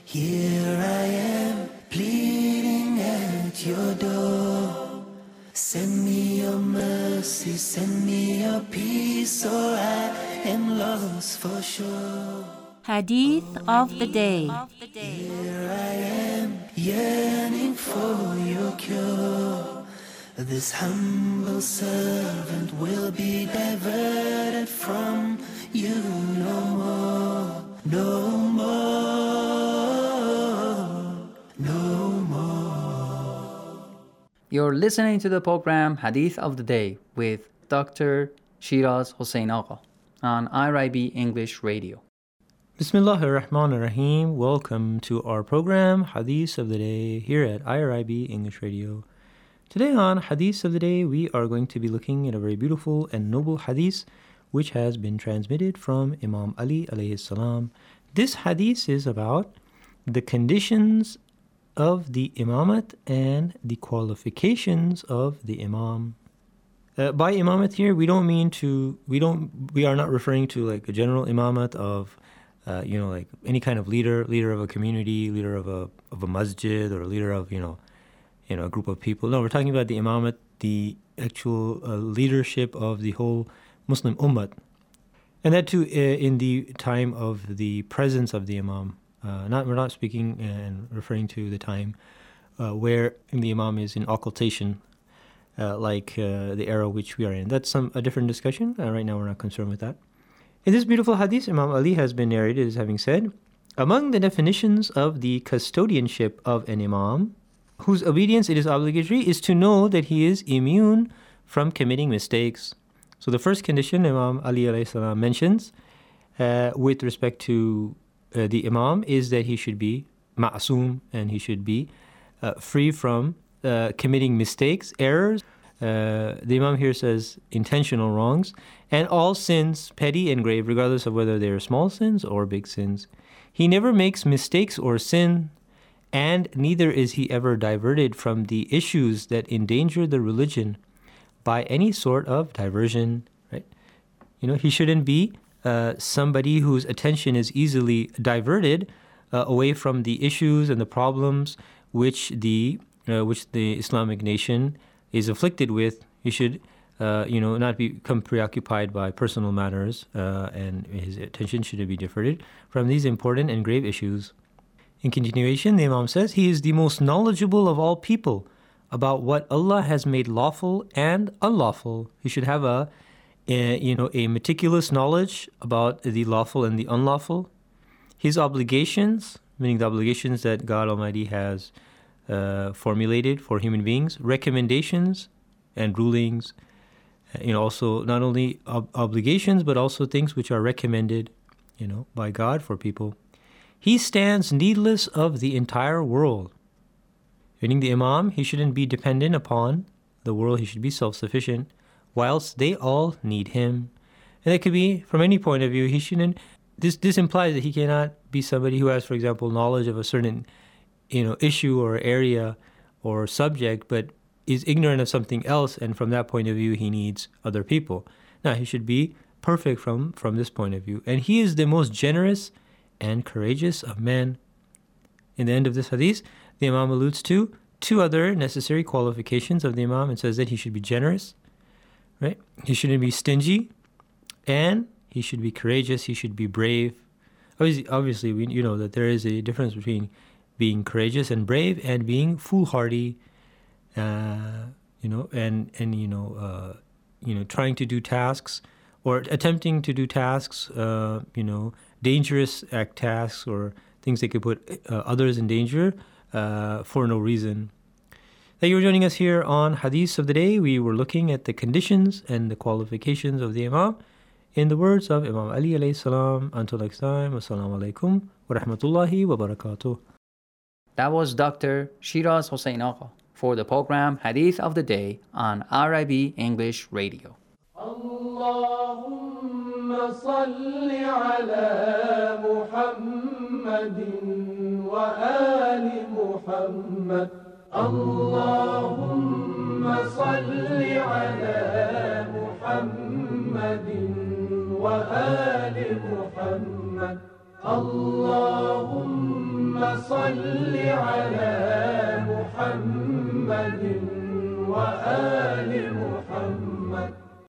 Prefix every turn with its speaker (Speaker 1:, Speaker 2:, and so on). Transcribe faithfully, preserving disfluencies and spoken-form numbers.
Speaker 1: Here I am, pleading at your door. Send me your mercy, send me your peace, or I am lost for sure.
Speaker 2: Hadith of the Day.
Speaker 1: Here I am, yearning for your cure. This humble servant will be diverted from you no more, no more, no more.
Speaker 3: You're listening to the program Hadith of the Day with Doctor Shiraz Hossein Agha on I R I B English Radio.
Speaker 4: Bismillahir Rahmanir Rahim. Welcome to our program Hadith of the Day here at I R I B English Radio. Today on Hadith of the Day, we are going to be looking at a very beautiful and noble hadith which has been transmitted from Imam Ali alayhi salam. This hadith is about the conditions of the imamat and the qualifications of the imam. Uh, by imamat here, we don't mean to, we don't, we are not referring to like a general imamat of, uh, you know, like any kind of leader, leader of a community, leader of a of a masjid, or a leader of, you know, you know, a group of people. No, we're talking about the imamat, the actual uh, leadership of the whole Muslim ummah. And that too uh, in the time of the presence of the imam. Uh, not We're not speaking and referring to the time uh, where the imam is in occultation, uh, like uh, the era which we are in. That's some a different discussion. Uh, right now we're not concerned with that. In this beautiful hadith, Imam Ali has been narrated as having said, among the definitions of the custodianship of an imam, whose obedience it is obligatory, is to know that he is immune from committing mistakes. So the first condition Imam Ali alayhi salam mentions uh, with respect to uh, the imam is that he should be ma'soom, and he should be uh, free from uh, committing mistakes, errors. Uh, the imam here says intentional wrongs, and all sins, petty and grave, regardless of whether they are small sins or big sins. He never makes mistakes or sin, and neither is he ever diverted from the issues that endanger the religion by any sort of diversion, right? You know, he shouldn't be uh, somebody whose attention is easily diverted uh, away from the issues and the problems which the uh, which the Islamic nation is afflicted with. He should, uh, you know, not become preoccupied by personal matters, uh, and his attention should be diverted from these important and grave issues. In continuation, the Imam says, he is the most knowledgeable of all people about what Allah has made lawful and unlawful. He should have a, a, you know, a meticulous knowledge about the lawful and the unlawful. His obligations, meaning the obligations that God Almighty has uh, formulated for human beings, recommendations and rulings, you know, also not only ob- obligations, but also things which are recommended, you know, by God for people. He stands needless of the entire world. Meaning the imam, he shouldn't be dependent upon the world. He should be self-sufficient, whilst they all need him. And that could be from any point of view. He shouldn't. This this implies that he cannot be somebody who has, for example, knowledge of a certain, you know, issue or area or subject, but is ignorant of something else, and from that point of view, he needs other people. Now, he should be perfect from from this point of view, and he is the most generous and courageous of men. In the end of this hadith, the Imam alludes to two other necessary qualifications of the Imam and says that he should be generous, right? He shouldn't be stingy, and he should be courageous. He should be brave. Obviously, obviously, we you know that there is a difference between being courageous and brave and being foolhardy, uh, you know, and and you know, uh, you know, trying to do tasks or attempting to do tasks, uh, you know, dangerous act tasks or things that could put uh, others in danger uh, for no reason. Thank you for joining us here on Hadith of the Day. We were looking at the conditions and the qualifications of the Imam in the words of Imam Ali alayhi salam. Until next time, assalamu alaikum wa rahmatullahi wa barakatuh.
Speaker 3: That was Doctor Shiraz Hossein Agha for the program Hadith of the Day on I R I B English Radio.
Speaker 1: Allahumma salli ala Muhammadin wa ali Muhammad. Allahumma salli ala Muhammadin wa ali Muhammad. Allahumma
Speaker 5: صل على محمد وآل محمد